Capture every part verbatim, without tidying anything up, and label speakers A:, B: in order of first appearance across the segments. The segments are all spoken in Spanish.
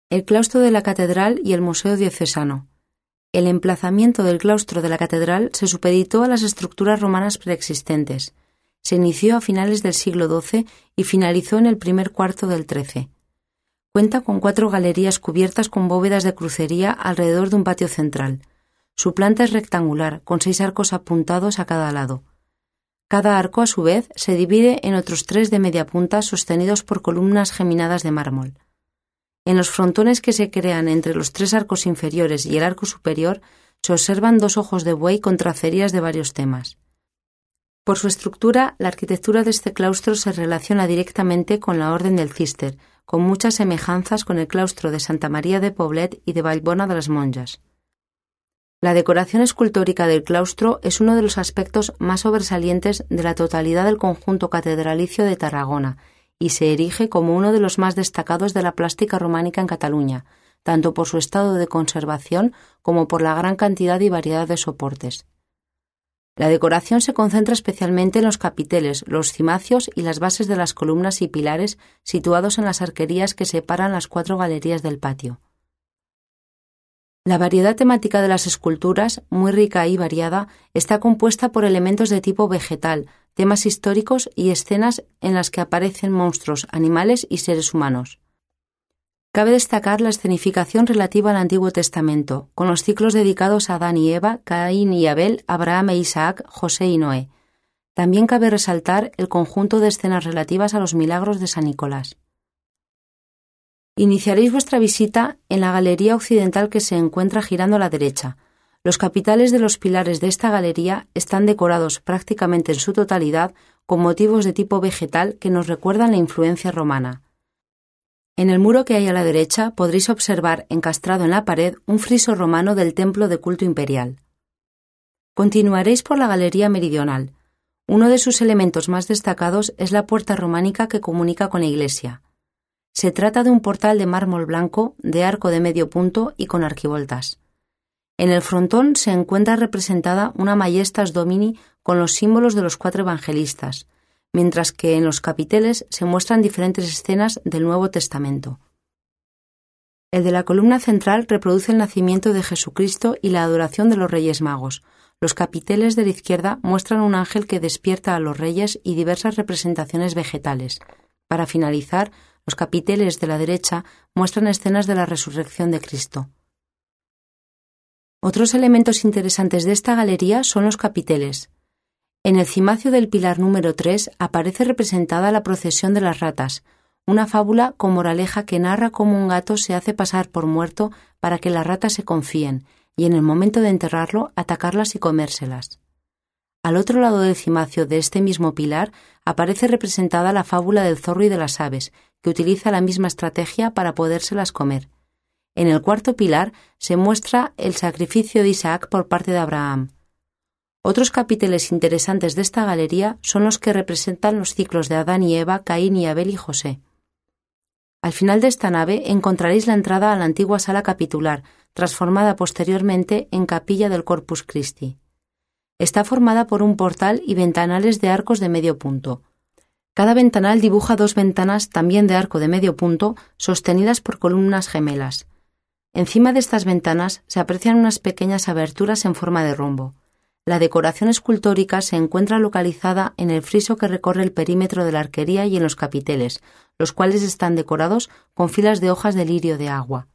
A: El claustro de la catedral y el museo diocesano. El emplazamiento del claustro de la catedral se supeditó a las estructuras romanas preexistentes. Se inició a finales del siglo doce y finalizó en el primer cuarto del trece. Cuenta con cuatro galerías cubiertas con bóvedas de crucería alrededor de un patio central. Su planta es rectangular, con seis arcos apuntados a cada lado. Cada arco, a su vez, se divide en otros tres de media punta sostenidos por columnas geminadas de mármol. En los frontones que se crean entre los tres arcos inferiores y el arco superior se observan dos ojos de buey con tracerías de varios temas. Por su estructura, la arquitectura de este claustro se relaciona directamente con la Orden del Císter, con muchas semejanzas con el claustro de Santa María de Poblet y de Vallbona de las Monjas. La decoración escultórica del claustro es uno de los aspectos más sobresalientes de la totalidad del conjunto catedralicio de Tarragona y se erige como uno de los más destacados de la plástica románica en Cataluña, tanto por su estado de conservación como por la gran cantidad y variedad de soportes. La decoración se concentra especialmente en los capiteles, los cimacios y las bases de las columnas y pilares situados en las arquerías que separan las cuatro galerías del patio. La variedad temática de las esculturas, muy rica y variada, está compuesta por elementos de tipo vegetal, temas históricos y escenas en las que aparecen monstruos, animales y seres humanos. Cabe destacar la escenificación relativa al Antiguo Testamento, con los ciclos dedicados a Adán y Eva, Caín y Abel, Abraham e Isaac, José y Noé. También cabe resaltar el conjunto de escenas relativas a los milagros de San Nicolás. Iniciaréis vuestra visita en la galería occidental que se encuentra girando a la derecha. Los capiteles de los pilares de esta galería están decorados prácticamente en su totalidad con motivos de tipo vegetal que nos recuerdan la influencia romana. En el muro que hay a la derecha podréis observar encastrado en la pared un friso romano del templo de culto imperial. Continuaréis por la galería meridional. Uno de sus elementos más destacados es la puerta románica que comunica con la iglesia. Se trata de un portal de mármol blanco, de arco de medio punto y con arquivoltas. En el frontón se encuentra representada una Maiestas Domini con los símbolos de los cuatro evangelistas, mientras que en los capiteles se muestran diferentes escenas del Nuevo Testamento. El de la columna central reproduce el nacimiento de Jesucristo y la adoración de los Reyes Magos. Los capiteles de la izquierda muestran un ángel que despierta a los reyes y diversas representaciones vegetales. Para finalizar, los capiteles de la derecha muestran escenas de la resurrección de Cristo. Otros elementos interesantes de esta galería son los capiteles. En el cimacio del pilar número tres aparece representada la procesión de las ratas, una fábula con moraleja que narra cómo un gato se hace pasar por muerto para que las ratas se confíen y en el momento de enterrarlo atacarlas y comérselas. Al otro lado del cimacio de este mismo pilar aparece representada la fábula del zorro y de las aves, que utiliza la misma estrategia para podérselas comer. En el cuarto pilar se muestra el sacrificio de Isaac por parte de Abraham. Otros capiteles interesantes de esta galería son los que representan los ciclos de Adán y Eva, Caín y Abel y José. Al final de esta nave encontraréis la entrada a la antigua sala capitular, transformada posteriormente en capilla del Corpus Christi. Está formada por un portal y ventanales de arcos de medio punto. Cada ventanal dibuja dos ventanas también de arco de medio punto, sostenidas por columnas gemelas. Encima de estas ventanas se aprecian unas pequeñas aberturas en forma de rombo. La decoración escultórica se encuentra localizada en el friso que recorre el perímetro de la arquería y en los capiteles, los cuales están decorados con filas de hojas de lirio de agua.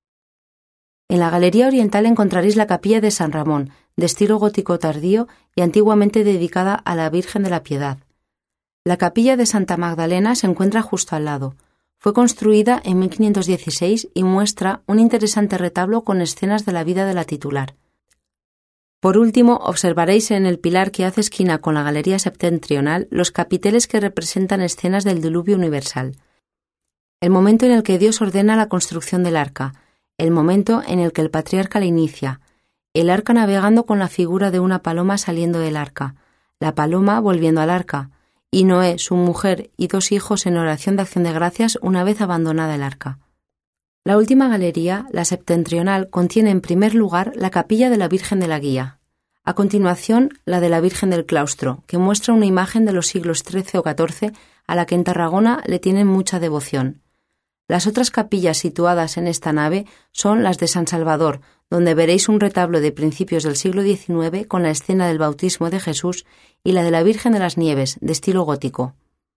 A: En la galería oriental encontraréis la capilla de San Ramón, de estilo gótico tardío y antiguamente dedicada a la Virgen de la Piedad. La capilla de Santa Magdalena se encuentra justo al lado. Fue construida en mil quinientos dieciséis y muestra un interesante retablo con escenas de la vida de la titular. Por último, observaréis en el pilar que hace esquina con la galería septentrional los capiteles que representan escenas del diluvio universal. El momento en el que Dios ordena la construcción del arca, el momento en el que el patriarca la inicia, el arca navegando con la figura de una paloma saliendo del arca, la paloma volviendo al arca, y Noé, su mujer y dos hijos en oración de acción de gracias una vez abandonada el arca. La última galería, la septentrional, contiene en primer lugar la capilla de la Virgen de la Guía. A continuación, la de la Virgen del Claustro, que muestra una imagen de los siglos trece o catorce a la que en Tarragona le tienen mucha devoción. Las otras capillas situadas en esta nave son las de San Salvador, donde veréis un retablo de principios del siglo diecinueve con la escena del bautismo de Jesús, y la de la Virgen de las Nieves, de estilo gótico.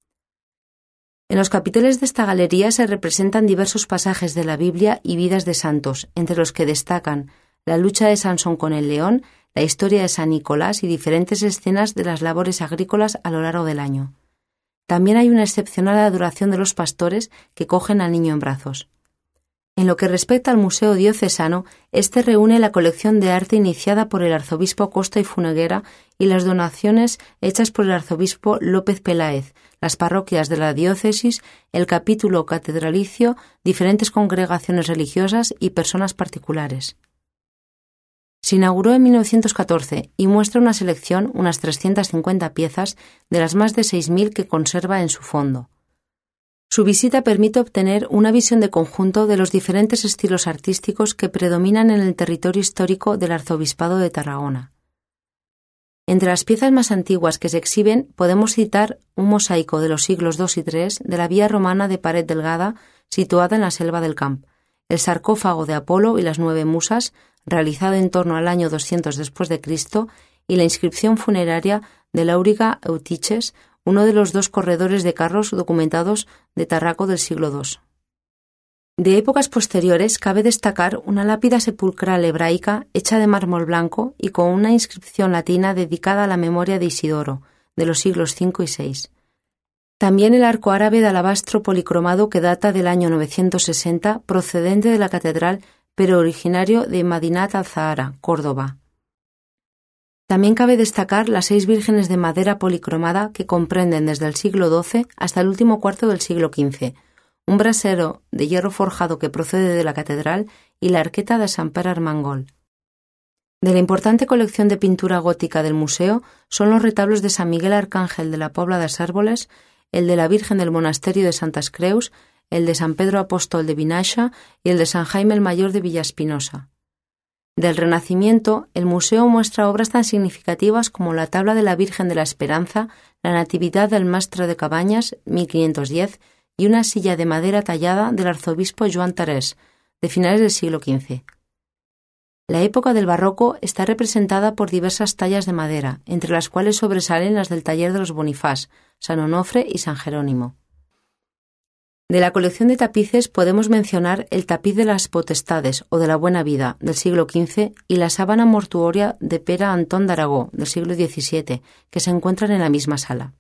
A: En los capiteles de esta galería se representan diversos pasajes de la Biblia y vidas de santos, entre los que destacan la lucha de Sansón con el león, la historia de San Nicolás y diferentes escenas de las labores agrícolas a lo largo del año. También hay una excepcional adoración de los pastores que cogen al niño en brazos. En lo que respecta al Museo Diocesano, este reúne la colección de arte iniciada por el arzobispo Costa y Funeguera y las donaciones hechas por el arzobispo López Peláez, las parroquias de la diócesis, el capítulo catedralicio, diferentes congregaciones religiosas y personas particulares. Se inauguró en mil novecientos catorce y muestra una selección, unas trescientas cincuenta piezas, de las más de seis mil que conserva en su fondo. Su visita permite obtener una visión de conjunto de los diferentes estilos artísticos que predominan en el territorio histórico del Arzobispado de Tarragona. Entre las piezas más antiguas que se exhiben podemos citar un mosaico de los siglos dos y tres de la vía romana de pared delgada situada en la selva del Camp, el sarcófago de Apolo y las nueve musas, realizado en torno al año doscientos después de Cristo, y la inscripción funeraria de Láuriga Eutiches, uno de los dos corredores de carros documentados de Tarraco del siglo dos. De épocas posteriores cabe destacar una lápida sepulcral hebraica hecha de mármol blanco y con una inscripción latina dedicada a la memoria de Isidoro, de los siglos cinco y seis. También el arco árabe de alabastro policromado que data del año novecientos sesenta, procedente de la catedral, pero originario de Madinat al-Zahara, Córdoba. También cabe destacar las seis vírgenes de madera policromada que comprenden desde el siglo doce hasta el último cuarto del siglo quince, un brasero de hierro forjado que procede de la catedral y la arqueta de Sant Pere Armengol. De la importante colección de pintura gótica del museo son los retablos de San Miguel Arcángel de la Pobla de Sárboles, el de la Virgen del Monasterio de Santas Creus, el de San Pedro Apóstol de Vinaixa y el de San Jaime el Mayor de Villaespinosa. Del Renacimiento, el museo muestra obras tan significativas como la tabla de la Virgen de la Esperanza, la Natividad del Mastre de Cabañas, mil quinientos diez, y una silla de madera tallada del arzobispo Joan Tarés, de finales del siglo quince. La época del barroco está representada por diversas tallas de madera, entre las cuales sobresalen las del taller de los Bonifás, San Onofre y San Jerónimo. De la colección de tapices podemos mencionar el tapiz de las Potestades o de la Buena Vida, del siglo quince, y la sábana mortuoria de Pere Antón d'Aragó, del siglo diecisiete, que se encuentran en la misma sala.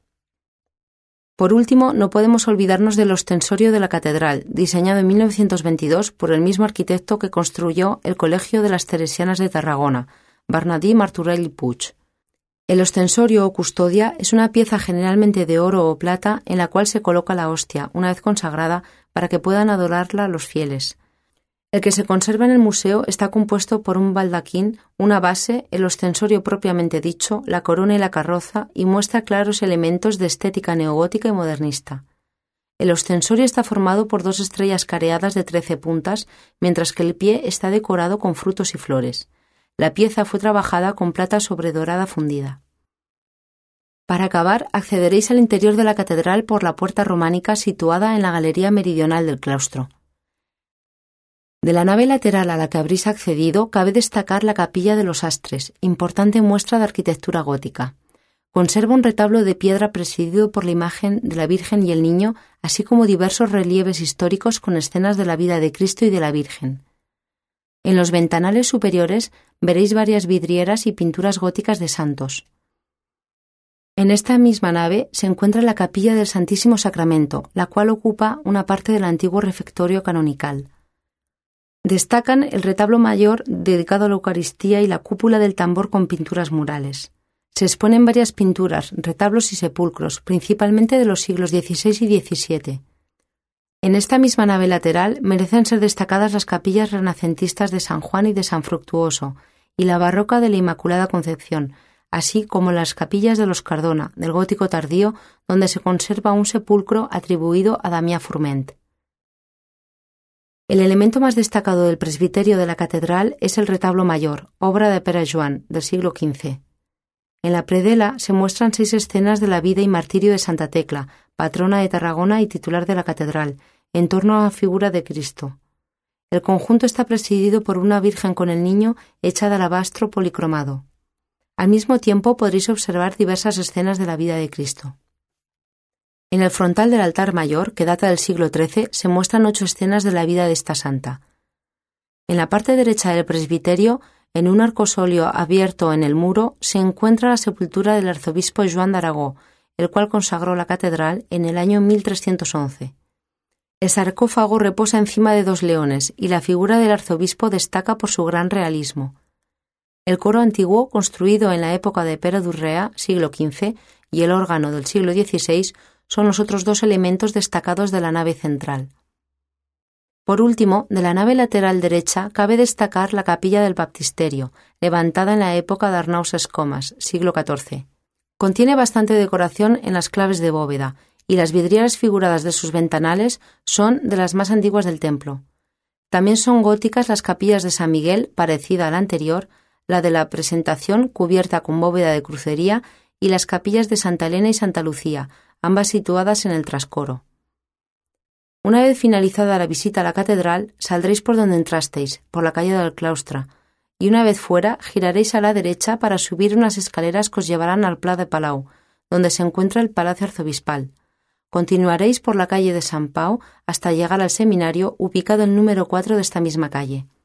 A: Por último, no podemos olvidarnos del ostensorio de la catedral, diseñado en mil novecientos veintidós por el mismo arquitecto que construyó el Colegio de las Teresianas de Tarragona, Bernadí Martorell i Puig. El ostensorio o custodia es una pieza generalmente de oro o plata en la cual se coloca la hostia, una vez consagrada, para que puedan adorarla los fieles. El que se conserva en el museo está compuesto por un baldaquín, una base, el ostensorio propiamente dicho, la corona y la carroza, y muestra claros elementos de estética neogótica y modernista. El ostensorio está formado por dos estrellas careadas de trece puntas, mientras que el pie está decorado con frutos y flores. La pieza fue trabajada con plata sobredorada fundida. Para acabar, accederéis al interior de la catedral por la puerta románica situada en la galería meridional del claustro. De la nave lateral a la que habréis accedido, cabe destacar la capilla de los Astres, importante muestra de arquitectura gótica. Conserva un retablo de piedra presidido por la imagen de la Virgen y el Niño, así como diversos relieves históricos con escenas de la vida de Cristo y de la Virgen. En los ventanales superiores veréis varias vidrieras y pinturas góticas de santos. En esta misma nave se encuentra la capilla del Santísimo Sacramento, la cual ocupa una parte del antiguo refectorio canonical. Destacan el retablo mayor dedicado a la Eucaristía y la cúpula del tambor con pinturas murales. Se exponen varias pinturas, retablos y sepulcros, principalmente de los siglos dieciséis y diecisiete. En esta misma nave lateral merecen ser destacadas las capillas renacentistas de San Juan y de San Fructuoso y la barroca de la Inmaculada Concepción, así como las capillas de los Cardona, del gótico tardío, donde se conserva un sepulcro atribuido a Damià Forment. El elemento más destacado del presbiterio de la catedral es el retablo mayor, obra de Pere Joan, del siglo quince. En la predela se muestran seis escenas de la vida y martirio de Santa Tecla, patrona de Tarragona y titular de la catedral, en torno a la figura de Cristo. El conjunto está presidido por una Virgen con el Niño hecha de alabastro policromado. Al mismo tiempo podréis observar diversas escenas de la vida de Cristo. En el frontal del altar mayor, que data del siglo trece, se muestran ocho escenas de la vida de esta santa. En la parte derecha del presbiterio, en un arcosolio abierto en el muro, se encuentra la sepultura del arzobispo Joan de Aragó, el cual consagró la catedral en el año mil trescientos once. El sarcófago reposa encima de dos leones y la figura del arzobispo destaca por su gran realismo. El coro antiguo, construido en la época de Pere d'Urrea, siglo quince, y el órgano del siglo dieciséis son los otros dos elementos destacados de la nave central. Por último, de la nave lateral derecha cabe destacar la capilla del baptisterio, levantada en la época de Arnaus Escomas, siglo catorce. Contiene bastante decoración en las claves de bóveda, y las vidrieras figuradas de sus ventanales son de las más antiguas del templo. También son góticas las capillas de San Miguel, parecida a la anterior, la de la Presentación, cubierta con bóveda de crucería, y las capillas de Santa Elena y Santa Lucía, ambas situadas en el trascoro. Una vez finalizada la visita a la catedral, saldréis por donde entrasteis, por la calle del Claustre, y una vez fuera giraréis a la derecha para subir unas escaleras que os llevarán al Pla de Palau, donde se encuentra el Palacio Arzobispal. Continuaréis por la calle de Sant Pau hasta llegar al seminario, ubicado en el número cuatro de esta misma calle.